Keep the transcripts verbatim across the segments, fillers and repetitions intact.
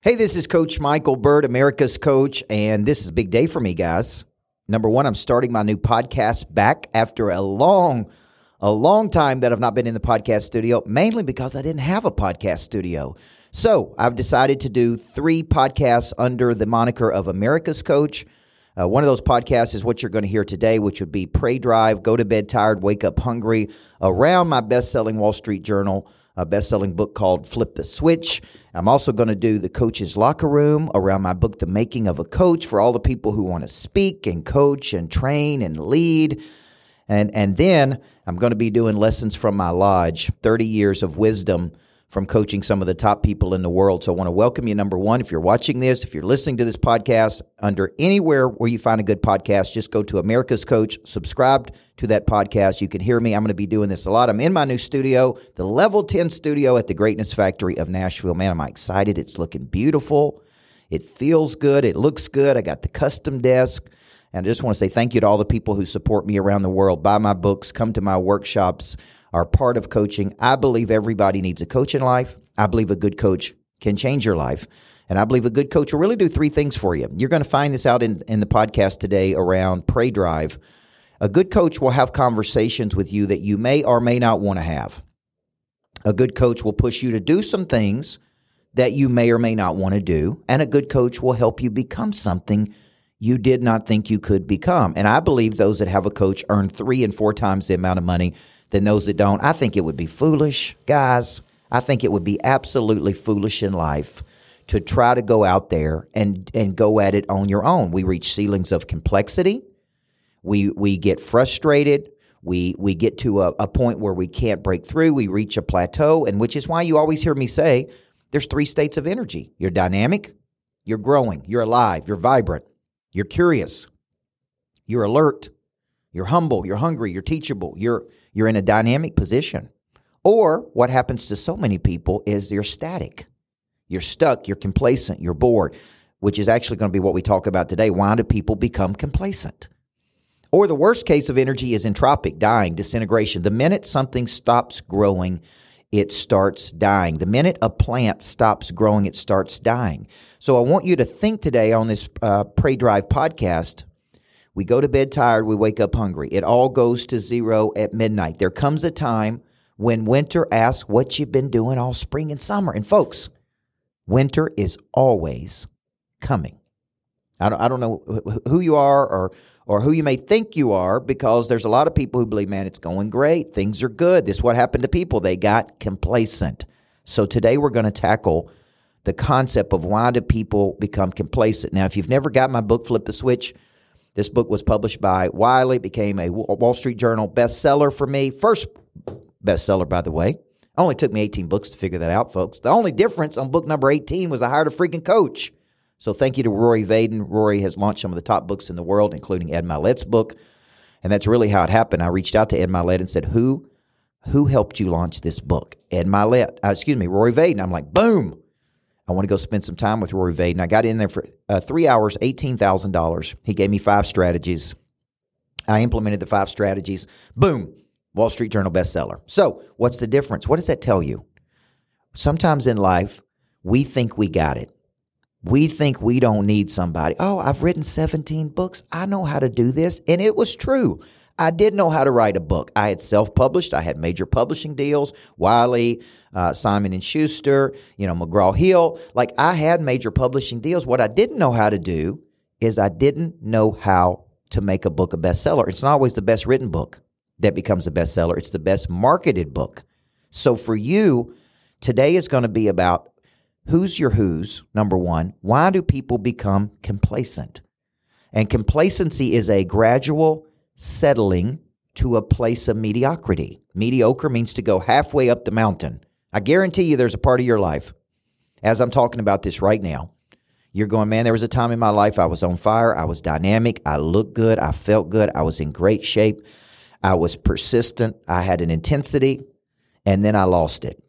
Hey, this is Coach Michael Bird, America's Coach, and this is a big day for me, guys. Number one, I'm starting my new podcast back after a long, a long time that I've not been in the podcast studio, mainly because I didn't have a podcast studio. So I've decided to do three podcasts under the moniker of America's Coach. Uh, one of those podcasts is what you're going to hear today, which would be Pray Drive, Go to Bed Tired, Wake Up Hungry, around my best-selling Wall Street Journal, a best-selling book called Flip the Switch. I'm also going to do the Coach's Locker Room around my book, The Making of a Coach, for all the people who want to speak and coach and train and lead. And, and then I'm going to be doing Lessons from My Lodge, thirty years of wisdom from coaching some of the top people in the world. So I want to welcome you, number one. If you're watching this, if you're listening to this podcast, under anywhere where you find a good podcast, just go to America's Coach, subscribe to that podcast. You can hear me. I'm going to be doing this a lot. I'm in my new studio, the Level ten studio at the Greatness Factory of Nashville. Man, am I excited. It's looking beautiful. It feels good. It looks good. I got the custom desk. And I just want to say thank you to all the people who support me around the world, buy my books, come to my workshops, are part of coaching. I believe everybody needs a coach in life. I believe a good coach can change your life. And I believe a good coach will really do three things for you. You're going to find this out in, in the podcast today around Pray Drive. A good coach will have conversations with you that you may or may not want to have. A good coach will push you to do some things that you may or may not want to do. And a good coach will help you become something you did not think you could become. And I believe those that have a coach earn three and four times the amount of money than those that don't. I think it would be foolish, guys. I think it would be absolutely foolish in life to try to go out there and, and go at it on your own. We reach ceilings of complexity. We we get frustrated. We we get to a, a point where we can't break through. We reach a plateau, and which is why you always hear me say there's three states of energy. You're dynamic, you're growing, you're alive, you're vibrant, you're curious, you're alert, you're humble, you're hungry, you're teachable, you're You're in a dynamic position. Or what happens to so many people is you're static. You're stuck, you're complacent, you're bored, which is actually going to be what we talk about today. Why do people become complacent? Or the worst case of energy is entropic, dying, disintegration. The minute something stops growing, it starts dying. The minute a plant stops growing, it starts dying. So I want you to think today on this uh, Pray Drive podcast. We go to bed tired, we wake up hungry. It all goes to zero at midnight. There comes a time when winter asks what you've been doing all spring and summer. And folks, winter is always coming. I don't, I don't know who you are or, or who you may think you are, because there's a lot of people who believe, man, it's going great. Things are good. This is what happened to people. They got complacent. So today we're going to tackle the concept of why do people become complacent. Now, if you've never got my book, Flip the Switch, this book was published by Wiley, became a Wall Street Journal bestseller for me. First bestseller, by the way. Only took me eighteen books to figure that out, folks. The only difference on book number eighteen was I hired a freaking coach. So thank you to Rory Vaden. Rory has launched some of the top books in the world, including Ed Mylett's book. And that's really how it happened. I reached out to Ed Mylett and said, who, who helped you launch this book? Ed Mylett, uh, excuse me, Rory Vaden. I'm like, boom. I want to go spend some time with Rory Vaden. I got in there for uh, three hours, eighteen thousand dollars. He gave me five strategies. I implemented the five strategies. Boom, Wall Street Journal bestseller. So what's the difference? What does that tell you? Sometimes in life, we think we got it. We think we don't need somebody. Oh, I've written seventeen books. I know how to do this. And it was true. I did know how to write a book. I had self-published. I had major publishing deals, Wiley, uh, Simon and Schuster, you know, McGraw-Hill. Like, I had major publishing deals. What I didn't know how to do is I didn't know how to make a book a bestseller. It's not always the best written book that becomes a bestseller. It's the best marketed book. So for you, today is going to be about who's your who's, number one. Why do people become complacent? And complacency is a gradual settling to a place of mediocrity. Mediocre means to go halfway up the mountain. I guarantee you there's a part of your life, as I'm talking about this right now, you're going, man, there was a time in my life I was on fire. I was dynamic. I looked good. I felt good. I was in great shape. I was persistent. I had an intensity, and then I lost it.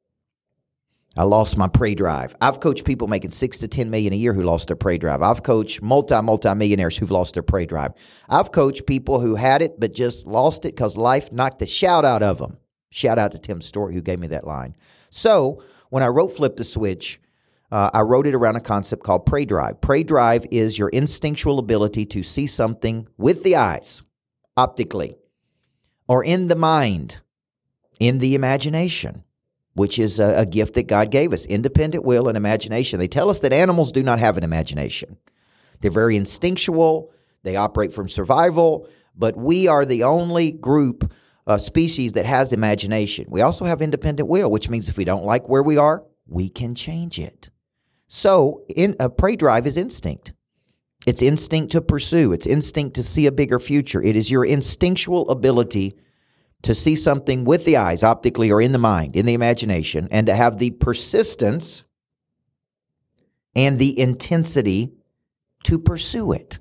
I lost my Pray Drive. I've coached people making six to ten million a year who lost their Pray Drive. I've coached multi, multi-millionaires who've lost their Pray Drive. I've coached people who had it but just lost it because life knocked the shout out of them. Shout out to Tim Story who gave me that line. So when I wrote Flip the Switch, Uh, I wrote it around a concept called prey drive. Prey drive is your instinctual ability to see something with the eyes, optically, or in the mind, in the imagination, which is a, a gift that God gave us, independent will and imagination. They tell us that animals do not have an imagination. They're very instinctual. They operate from survival, but we are the only group, uh, species that has imagination. We also have independent will, which means if we don't like where we are, we can change it. So in, a prey drive is instinct. It's instinct to pursue. It's instinct to see a bigger future. It is your instinctual ability to see something with the eyes, optically or in the mind, in the imagination, and to have the persistence and the intensity to pursue it.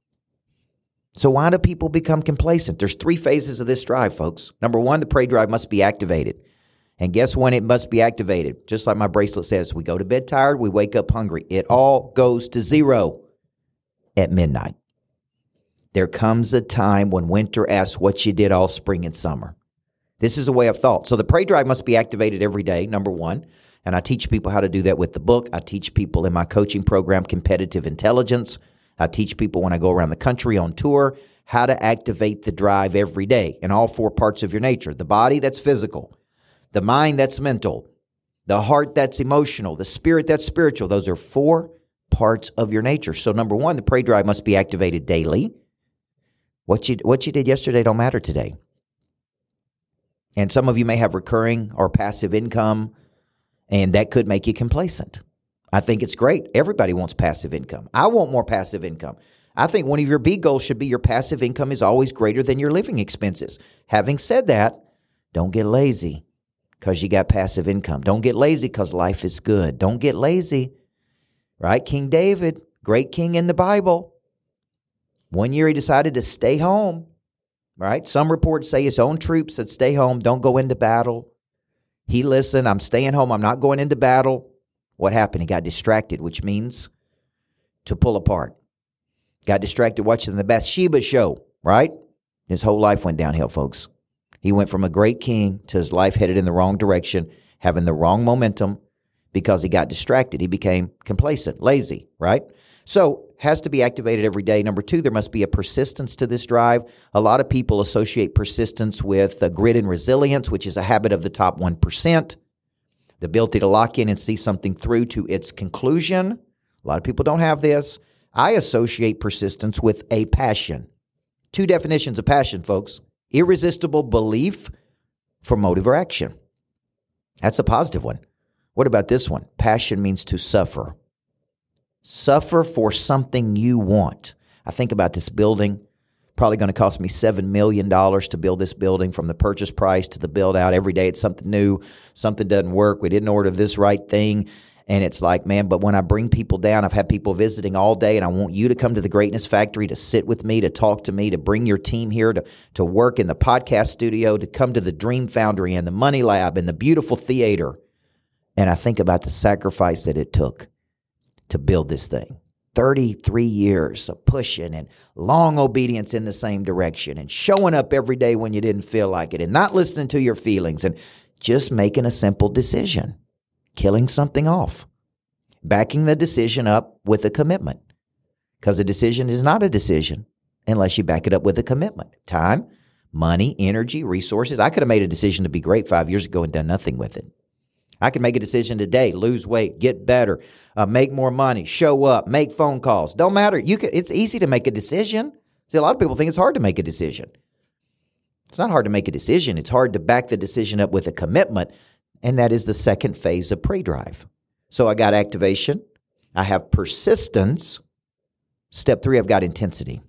So why do people become complacent? There's three phases of this drive, folks. Number one, the prey drive must be activated. And guess when it must be activated? Just like my bracelet says, we go to bed tired, we wake up hungry. It all goes to zero at midnight. There comes a time when winter asks what you did all spring and summer. This is a way of thought. So the prey drive must be activated every day, number one. And I teach people how to do that with the book. I teach people in my coaching program, Competitive Intelligence. I teach people when I go around the country on tour how to activate the drive every day in all four parts of your nature. The body, that's physical. The mind, that's mental. The heart, that's emotional. The spirit, that's spiritual. Those are four parts of your nature. So number one, the prey drive must be activated daily. What you, what you did yesterday don't matter today. And some of you may have recurring or passive income, and that could make you complacent. I think it's great. Everybody wants passive income. I want more passive income. I think one of your big goals should be your passive income is always greater than your living expenses. Having said that, don't get lazy because you got passive income. Don't get lazy because life is good. Don't get lazy, right? King David, great king in the Bible. One year he decided to stay home, right? Some reports say his own troops said, stay home, don't go into battle. He listened, I'm staying home, I'm not going into battle. What happened? He got distracted, which means to pull apart. Got distracted watching the Bathsheba show, right? His whole life went downhill, folks. He went from a great king to his life headed in the wrong direction, having the wrong momentum because he got distracted. He became complacent, lazy, right? So has to be activated every day. Number two, there must be a persistence to this drive. A lot of people associate persistence with uh, grit and resilience, which is a habit of the top one percent. The ability to lock in and see something through to its conclusion. A lot of people don't have this. I associate persistence with a passion. Two definitions of passion, folks. Irresistible belief for motive or action. That's a positive one. What about this one? Passion means to suffer. Suffer for something you want. I think about this building. Probably going to cost me seven million dollars to build this building, from the purchase price to the build out. Every day it's something new. Something doesn't work. We didn't order this right thing. And it's like, man, but when I bring people down, I've had people visiting all day, and I want you to come to the Greatness Factory to sit with me, to talk to me, to bring your team here, to, to work in the podcast studio, to come to the Dream Foundry and the Money Lab and the beautiful theater. And I think about the sacrifice that it took to build this thing. thirty-three years of pushing and long obedience in the same direction and showing up every day when you didn't feel like it and not listening to your feelings and just making a simple decision, killing something off, backing the decision up with a commitment, because a decision is not a decision unless you back it up with a commitment. Time, money, energy, resources. I could have made a decision to be great five years ago and done nothing with it. I can make a decision today, lose weight, get better, uh, make more money, show up, make phone calls. Don't matter. You can, it's easy to make a decision. See, a lot of people think it's hard to make a decision. It's not hard to make a decision. It's hard to back the decision up with a commitment, and that is the second phase of prey drive. So I got activation. I have persistence. Step three, I've got intensity.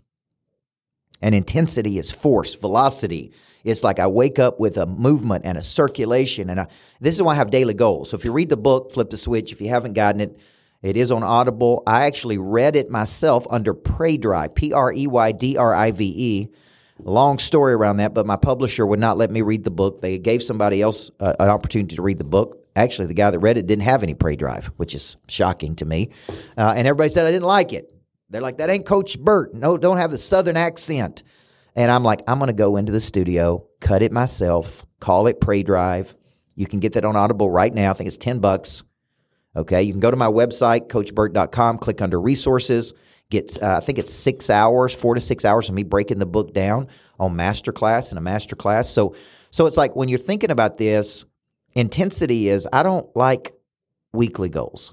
And intensity is force, velocity. It's like I wake up with a movement and a circulation. And I, this is why I have daily goals. So if you read the book, Flip the Switch. If you haven't gotten it, it is on Audible. I actually read it myself under Prey Drive, P R E Y D R I V E. Long story around that, but my publisher would not let me read the book. They gave somebody else uh, an opportunity to read the book. Actually, the guy that read it didn't have any Prey Drive, which is shocking to me. Uh, and everybody said I didn't like it. They're like, that ain't Coach Burt. No, don't have the Southern accent. And I'm like, I'm going to go into the studio, cut it myself, call it Prey Drive. You can get that on Audible right now. I think it's ten bucks. Okay, you can go to my website, coach burt dot com, click under resources, get, uh, I think it's six hours, four to six hours of me breaking the book down on masterclass and a masterclass. So, so it's like when you're thinking about this, intensity is, I don't like weekly goals.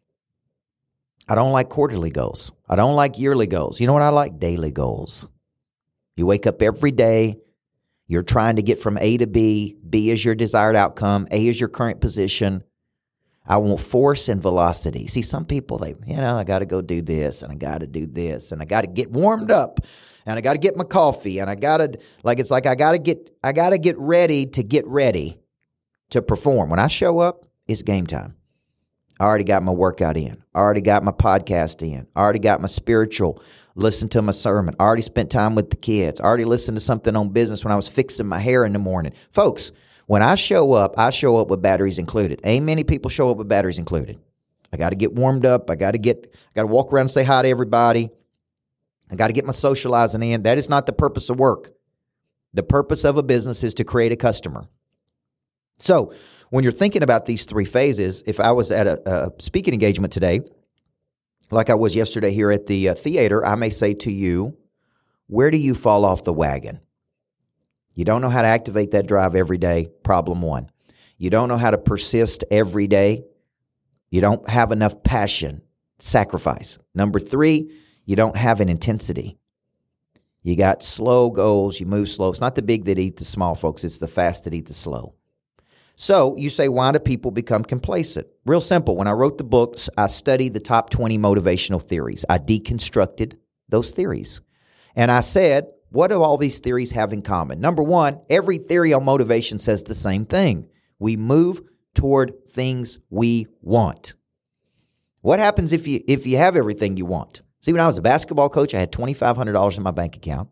I don't like quarterly goals. I don't like yearly goals. You know what I like? Daily goals. You wake up every day. You're trying to get from A to B. B is your desired outcome. A is your current position. I want force and velocity. See, some people, they, you know, I got to go do this and I got to do this and I got to get warmed up and I got to get my coffee and I got to, like, it's like I got to get, I got to get ready to get ready to perform. When I show up, it's game time. I already got my workout in. I already got my podcast in. I already got my spiritual, listened to my sermon. I already spent time with the kids. I already listened to something on business when I was fixing my hair in the morning. Folks, when I show up, I show up with batteries included. Ain't many people show up with batteries included. I got to get warmed up. I got to get, I got to walk around and say hi to everybody. I got to get my socializing in. That is not the purpose of work. The purpose of a business is to create a customer. So when you're thinking about these three phases, if I was at a, a speaking engagement today, like I was yesterday here at the uh, theater, I may say to you, where do you fall off the wagon? You don't know how to activate that drive every day, problem one. You don't know how to persist every day. You don't have enough passion, sacrifice. Number three, you don't have an intensity. You got slow goals, you move slow. It's not the big that eat the small, folks. It's the fast that eat the slow. So you say, why do people become complacent? Real simple. When I wrote the books, I studied the top twenty motivational theories. I deconstructed those theories. And I said, what do all these theories have in common? Number one, every theory on motivation says the same thing. We move toward things we want. What happens if you if you have everything you want? See, when I was a basketball coach, I had twenty-five hundred dollars in my bank account.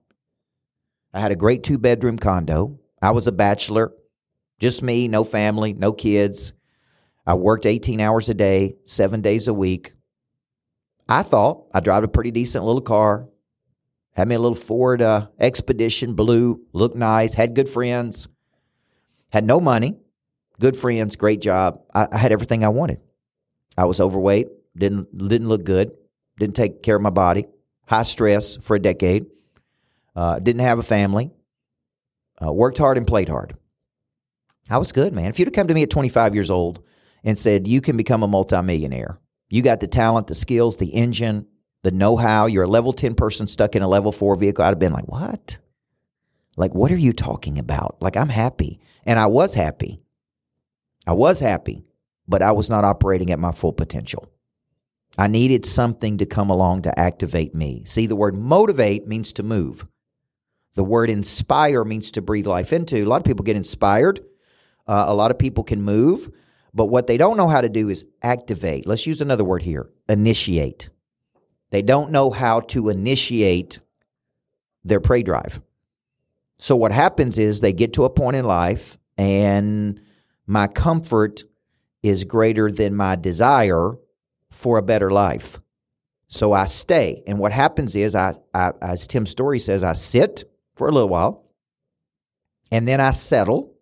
I had a great two-bedroom condo. I was a bachelor, just me, no family, no kids. I worked eighteen hours a day, seven days a week. I thought I drive a pretty decent little car. Had me a little Ford uh, Expedition, blue, looked nice, had good friends, had no money, good friends, great job. I, I had everything I wanted. I was overweight, didn't didn't look good, didn't take care of my body, high stress for a decade, uh, didn't have a family, uh, worked hard and played hard. I was good, man. If you'd have come to me at twenty-five years old and said, you can become a multimillionaire, you got the talent, the skills, the engine, the know-how, you're a level ten person stuck in a level four vehicle, I'd have been like, what? Like, what are you talking about? Like, I'm happy. And I was happy. I was happy, but I was not operating at my full potential. I needed something to come along to activate me. See, the word motivate means to move. The word inspire means to breathe life into. A lot of people get inspired. Uh, a lot of people can move, but what they don't know how to do is activate. Let's use another word here, initiate. They don't know how to initiate their prey drive. So what happens is they get to a point in life and my comfort is greater than my desire for a better life. So I stay. And what happens is, I, I as Tim Story says, I sit for a little while and then I settle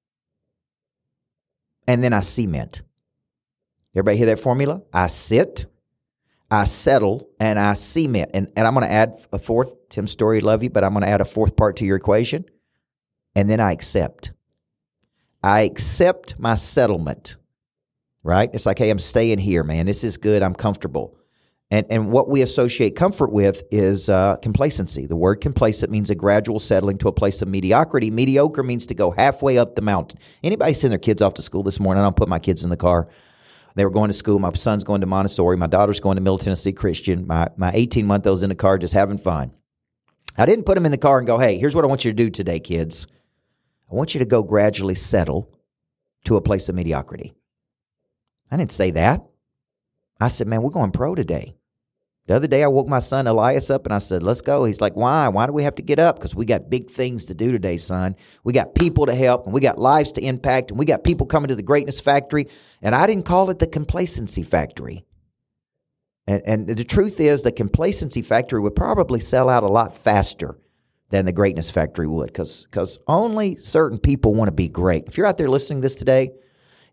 and then I cement. Everybody hear that formula? I sit, I settle, and I cement. And, and I'm going to add a fourth. Tim Story, love you, but I'm going to add a fourth part to your equation. And then I accept. I accept my settlement, right? It's like, hey, I'm staying here, man. This is good. I'm comfortable. And and what we associate comfort with is uh, complacency. The word complacent means a gradual settling to a place of mediocrity. Mediocre means to go halfway up the mountain. Anybody send their kids off to school this morning? I don't put my kids in the car. They were going to school. My son's going to Montessori. My daughter's going to Middle Tennessee Christian. My my eighteen-month-old's in the car just having fun. I didn't put them in the car and go, hey, here's what I want you to do today, kids. I want you to go gradually settle to a place of mediocrity. I didn't say that. I said, man, we're going pro today. The other day I woke my son Elias up and I said, let's go. He's like, why? Why do we have to get up? Because we got big things to do today, son. We got people to help and we got lives to impact and we got people coming to the Greatness Factory. And I didn't call it the Complacency Factory. And, and the truth is the Complacency Factory would probably sell out a lot faster than the Greatness Factory would, because because only certain people want to be great. If you're out there listening to this today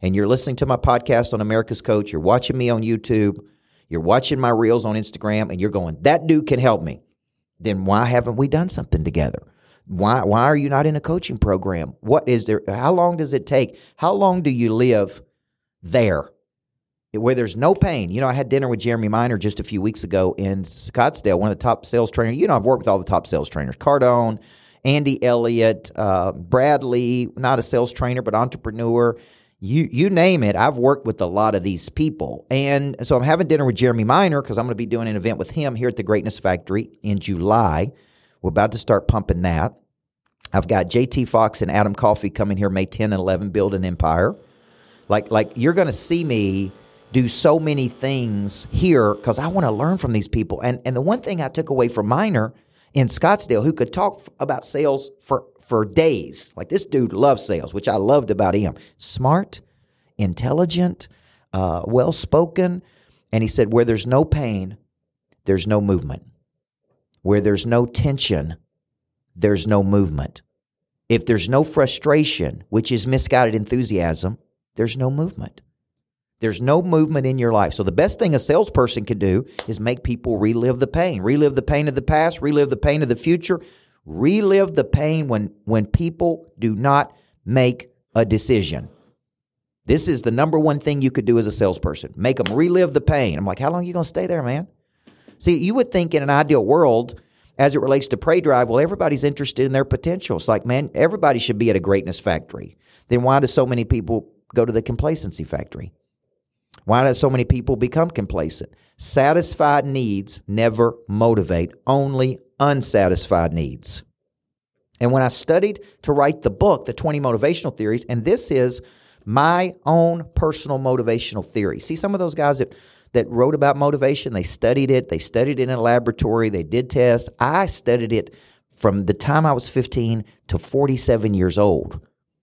and you're listening to my podcast on America's Coach, you're watching me on YouTube, you're watching my reels on Instagram, and you're going, that dude can help me, then why haven't we done something together? Why why are you not in a coaching program? What is there? How long does it take? How long do you live there where there's no pain? You know, I had dinner with Jeremy Miner just a few weeks ago in Scottsdale, one of the top sales trainers. You know, I've worked with all the top sales trainers, Cardone, Andy Elliott, uh, Bradley, not a sales trainer, but entrepreneur. You you name it, I've worked with a lot of these people. And so I'm having dinner with Jeremy Miner because I'm going to be doing an event with him here at the Greatness Factory in July. We're about to start pumping that. I've got J T Fox and Adam Coffey coming here May tenth and eleventh, Build an Empire. Like, like you're going to see me do so many things here because I want to learn from these people. And, and the one thing I took away from Miner in Scottsdale, who could talk about sales for for days. Like, this dude loves sales, which I loved about him. Smart, intelligent, uh, well-spoken. And he said, where there's no pain, there's no movement. Where there's no tension, there's no movement. If there's no frustration, which is misguided enthusiasm, there's no movement. There's no movement in your life. So the best thing a salesperson can do is make people relive the pain. Relive the pain of the past, relive the pain of the future. Relive the pain when, when people do not make a decision. This is the number one thing you could do as a salesperson. Make them relive the pain. I'm like, how long are you going to stay there, man? See, you would think in an ideal world, as it relates to Pray Drive, well, everybody's interested in their potential. It's like, man, everybody should be at a greatness factory. Then why do so many people go to the complacency factory? Why do so many people become complacent? Satisfied needs never motivate, only unsatisfied needs. And when I studied to write the book, The twenty Motivational Theories, and this is my own personal motivational theory. See, some of those guys that, that wrote about motivation, they studied it. They studied it in a laboratory. They did tests. I studied it from the time I was fifteen to forty-seven years old.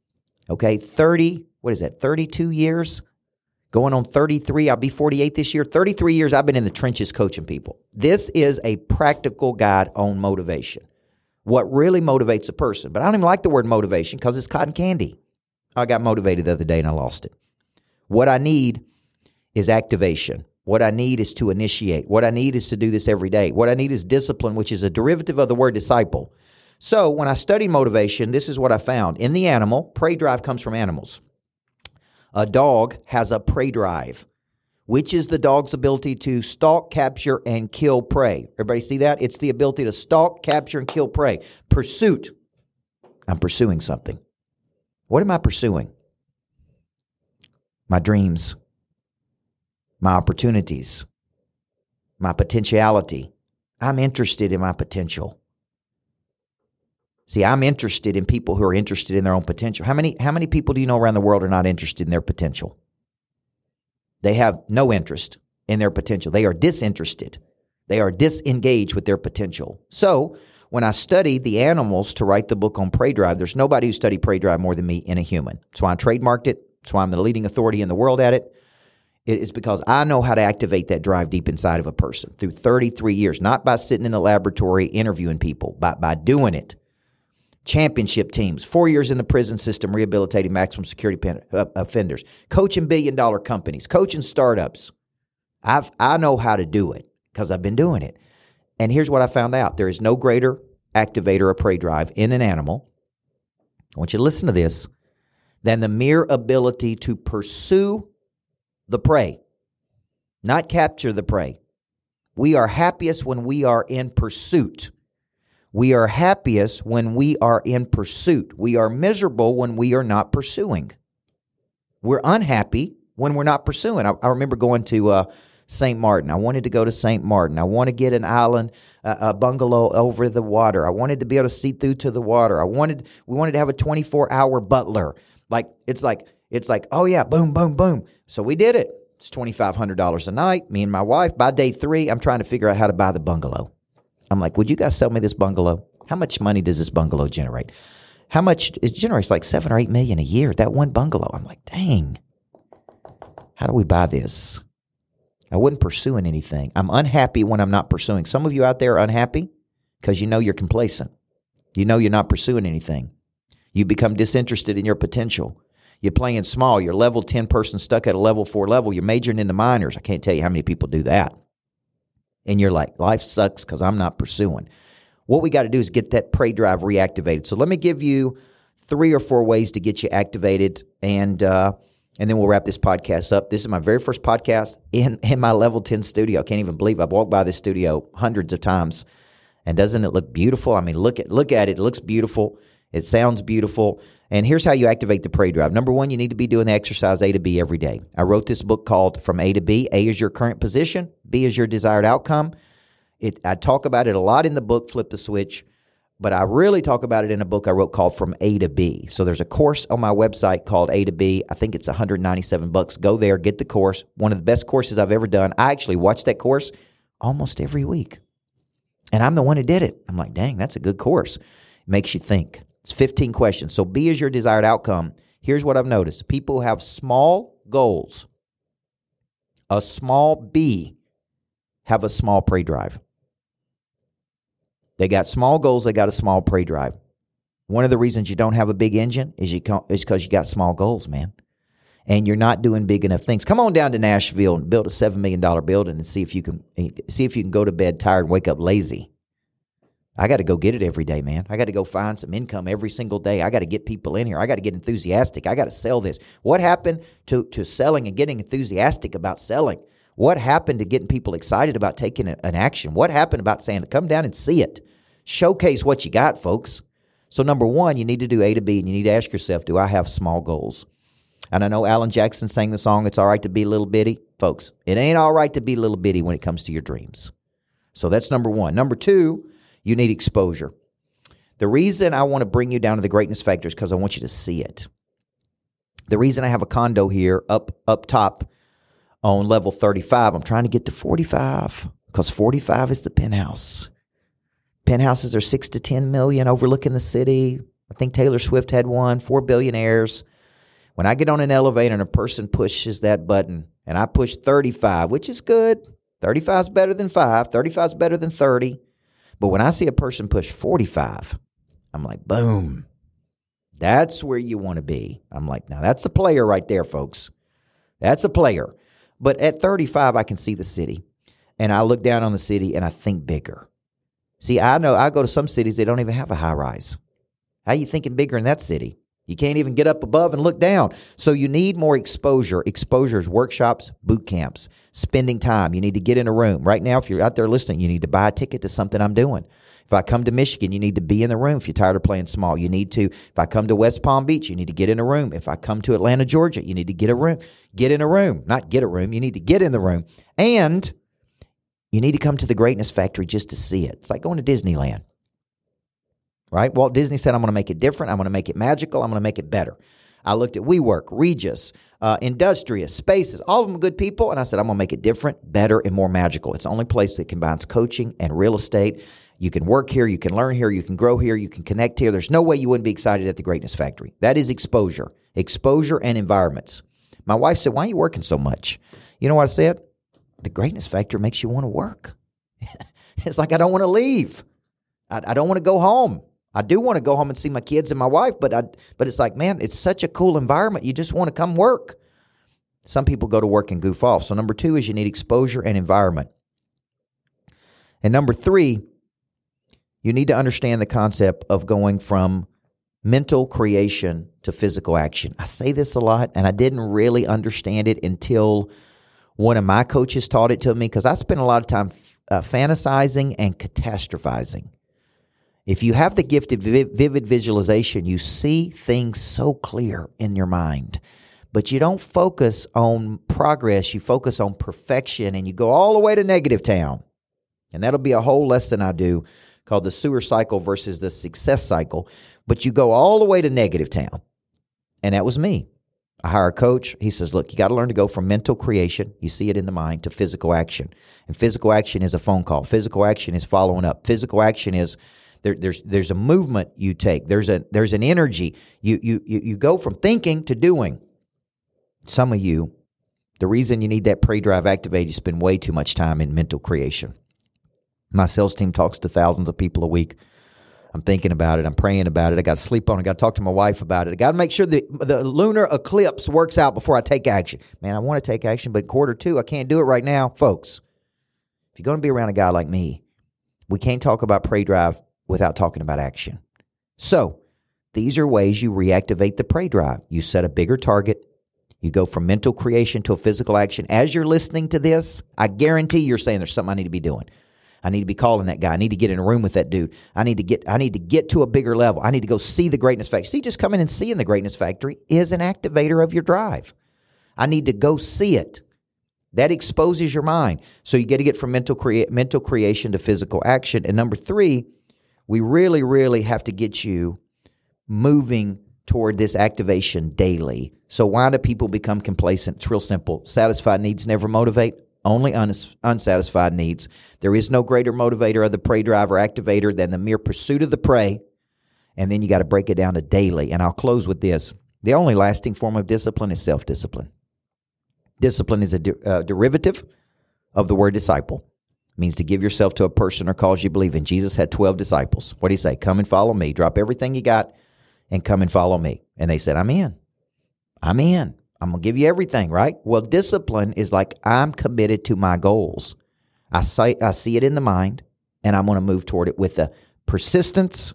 Okay, thirty, what is that, thirty-two years? Going on thirty-three, I'll be forty-eight this year. thirty-three years I've been in the trenches coaching people. This is a practical guide on motivation. What really motivates a person. But I don't even like the word motivation because it's cotton candy. I got motivated the other day and I lost it. What I need is activation. What I need is to initiate. What I need is to do this every day. What I need is discipline, which is a derivative of the word disciple. So when I studied motivation, this is what I found. In the animal, prey drive comes from animals. A dog has a prey drive, which is the dog's ability to stalk, capture, and kill prey. Everybody see that? It's the ability to stalk, capture, and kill prey. Pursuit. I'm pursuing something. What am I pursuing? My dreams, my opportunities, my potentiality. I'm interested in my potential. See, I'm interested in people who are interested in their own potential. How many, how many people do you know around the world are not interested in their potential? They have no interest in their potential. They are disinterested. They are disengaged with their potential. So when I studied the animals to write the book on Prey Drive, there's nobody who studied Prey Drive more than me in a human. So I trademarked it. That's why I'm the leading authority in the world at it. It's because I know how to activate that drive deep inside of a person through thirty-three years, not by sitting in a laboratory interviewing people, but by doing it. Championship teams, four years in the prison system, rehabilitating maximum security pen, uh, offenders, coaching billion-dollar companies, coaching startups. I've, I know how to do it because I've been doing it. And here's what I found out. There is no greater activator of prey drive in an animal, I want you to listen to this, than the mere ability to pursue the prey, not capture the prey. We are happiest when we are in pursuit. We are happiest when we are in pursuit. We are miserable when we are not pursuing. We're unhappy when we're not pursuing. I, I remember going to uh, Saint Martin. I wanted to go to Saint Martin. I want to get an island, uh, a bungalow over the water. I wanted to be able to see through to the water. I wanted, we wanted to have a twenty-four hour butler. Like, it's like, it's like, oh yeah, boom, boom, boom. So we did it. It's twenty-five hundred dollars a night. Me and my wife, by day three, I'm trying to figure out how to buy the bungalow. I'm like, would you guys sell me this bungalow? How much money does this bungalow generate? How much? It generates like seven or eight million a year, that one bungalow. I'm like, dang, how do we buy this? I wasn't pursuing anything. I'm unhappy when I'm not pursuing. Some of you out there are unhappy because you know you're complacent. You know you're not pursuing anything. You become disinterested in your potential. You're playing small. You're level ten person stuck at a level four level. You're majoring in the minors. I can't tell you how many people do that. And you're like, life sucks because I'm not pursuing. What we got to do is get that prey drive reactivated. So let me give you three or four ways to get you activated, and uh, and then we'll wrap this podcast up. This is my very first podcast in, in my level ten studio. I can't even believe I've walked by this studio hundreds of times. And doesn't it look beautiful? I mean, look at look at it. It looks beautiful. It sounds beautiful. And here's how you activate the prey drive. Number one, you need to be doing the exercise A to B every day. I wrote this book called From A to B. A is your current position. B is your desired outcome. It, I talk about it a lot in the book, Flip the Switch, but I really talk about it in a book I wrote called From A to B. So there's a course on my website called A to B. I think it's one hundred ninety-seven bucks. Go there, get the course. One of the best courses I've ever done. I actually watch that course almost every week. And I'm the one who did it. I'm like, dang, that's a good course. It makes you think. It's fifteen questions. So B is your desired outcome. Here's what I've noticed. People who have small goals, a small B, have a small prey drive. They got small goals. They got a small prey drive. One of the reasons you don't have a big engine is you is because you got small goals, man. And you're not doing big enough things. Come on down to Nashville and build a seven million dollars building and see if you can see if you can go to bed tired and wake up lazy. I got to go get it every day, man. I got to go find some income every single day. I got to get people in here. I got to get enthusiastic. I got to sell this. What happened to, to selling and getting enthusiastic about selling? What happened to getting people excited about taking a, an action? What happened about saying, come down and see it? Showcase what you got, folks. So number one, you need to do A to B, and you need to ask yourself, do I have small goals? And I know Alan Jackson sang the song, It's All Right to Be Little Bitty. Folks, it ain't all right to be little bitty when it comes to your dreams. So that's number one. Number two, you need exposure. The reason I want to bring you down to the greatness factor is because I want you to see it. The reason I have a condo here up up top on level thirty-five, I'm trying to get to forty-five because forty-five is the penthouse. Penthouses are six to ten million overlooking the city. I think Taylor Swift had one, four billionaires. When I get on an elevator and a person pushes that button and I push thirty-five, which is good. thirty-five is better than five. thirty-five is better than thirty. But when I see a person push forty-five, I'm like, boom. That's where you want to be. I'm like, now that's a player right there, folks. That's a player. But at thirty-five, I can see the city. And I look down on the city and I think bigger. See, I know I go to some cities, they don't even have a high rise. How are you thinking bigger in that city? You can't even get up above and look down. So you need more exposure. Exposure is workshops, boot camps, spending time. You need to get in a room. Right now, if you're out there listening, you need to buy a ticket to something I'm doing. If I come to Michigan, you need to be in the room. If you're tired of playing small, you need to. If I come to West Palm Beach, you need to get in a room. If I come to Atlanta, Georgia, you need to get a room. Get in a room. Not get a room. You need to get in the room. And you need to come to the Greatness Factory just to see it. It's like going to Disneyland. Right? Walt Disney said, I'm going to make it different. I'm going to make it magical. I'm going to make it better. I looked at WeWork, Regus, uh, Industrious, Spaces, all of them good people. And I said, I'm going to make it different, better, and more magical. It's the only place that combines coaching and real estate. You can work here. You can learn here. You can grow here. You can connect here. There's no way you wouldn't be excited at the Greatness Factory. That is exposure. Exposure and environments. My wife said, why are you working so much? You know what I said? The Greatness Factory makes you want to work. It's like I don't want to leave. I, I don't want to go home. I do want to go home and see my kids and my wife, but I, but it's like, man, it's such a cool environment. You just want to come work. Some people go to work and goof off. So number two is you need exposure and environment. And number three, you need to understand the concept of going from mental creation to physical action. I say this a lot, and I didn't really understand it until one of my coaches taught it to me, because I spent a lot of time uh, fantasizing and catastrophizing. If you have the gift of vivid visualization, you see things so clear in your mind. But you don't focus on progress. You focus on perfection, and you go all the way to negative town. And that'll be a whole lesson I do called the sewer cycle versus the success cycle. But you go all the way to negative town. And that was me. I hire a coach. He says, look, you got to learn to go from mental creation, you see it in the mind, to physical action. And physical action is a phone call. Physical action is following up. Physical action is There, there's there's a movement you take. There's a there's an energy. You you you you go from thinking to doing. Some of you, the reason you need that prey drive activated, you spend way too much time in mental creation. My sales team talks to thousands of people a week. I'm thinking about it. I'm praying about it. I got to sleep on it. I got to talk to my wife about it. I got to make sure the, the lunar eclipse works out before I take action. Man, I want to take action, but quarter two, I can't do it right now. Folks, if you're going to be around a guy like me, we can't talk about Pray Drive without talking about action. So these are ways you reactivate the Pray Drive. You set a bigger target. You go from mental creation to a physical action. As you're listening to this, I guarantee you're saying there's something I need to be doing. I need to be calling that guy. I need to get in a room with that dude. I need to get I need to get to a bigger level. I need to go see the Greatness Factory. See, just coming and seeing the Greatness Factory is an activator of your drive. I need to go see it. That exposes your mind. So you got to get from mental crea- mental creation to physical action. And number three, we really, really have to get you moving toward this activation daily. So why do people become complacent? It's real simple. Satisfied needs never motivate. Only uns- unsatisfied needs. There is no greater motivator of the Pray Drive or activator than the mere pursuit of the prey. And then you got to break it down to daily. And I'll close with this. The only lasting form of discipline is self-discipline. Discipline is a de- uh, derivative of the word disciple. It means to give yourself to a person or cause you believe in. Jesus had twelve disciples. What did he say? Come and follow me. Drop everything you got and come and follow me. And they said, I'm in. I'm in. I'm going to give you everything, right? Well, discipline is like I'm committed to my goals. I see, I see it in the mind, and I'm going to move toward it with a persistence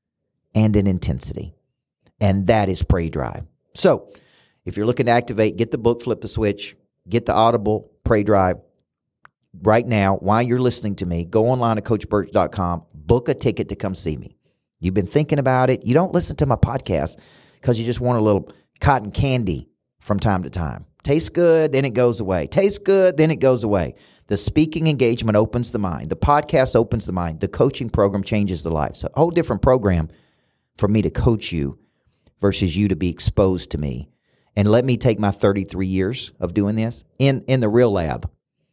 and an intensity. And that is Pray Drive. So if you're looking to activate, get the book, Flip the Switch, get the Audible Pray Drive right now while you're listening to me. Go online to coach birch dot com, book a ticket to come see me. You've been thinking about it. You don't listen to my podcast because you just want a little cotton candy from time to time. Tastes good, then it goes away. Tastes good, then it goes away. The speaking engagement opens the mind. The podcast opens the mind. The coaching program changes the life. So a whole different program for me to coach you versus you to be exposed to me. And let me take my thirty-three years of doing this in, in the real lab,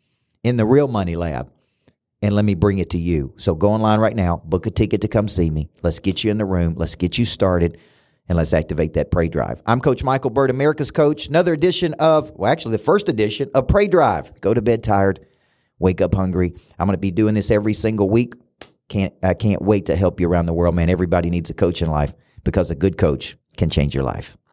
in the real money lab, and let me bring it to you. So go online right now, book a ticket to come see me. Let's get you in the room. Let's get you started. And let's activate that Pray Drive. I'm Coach Michael Burt, America's Coach. Another edition of, well, actually the first edition of Pray Drive. Go to bed tired, wake up hungry. I'm going to be doing this every single week. Can't I can't wait to help you around the world, man. Everybody needs a coach in life because a good coach can change your life.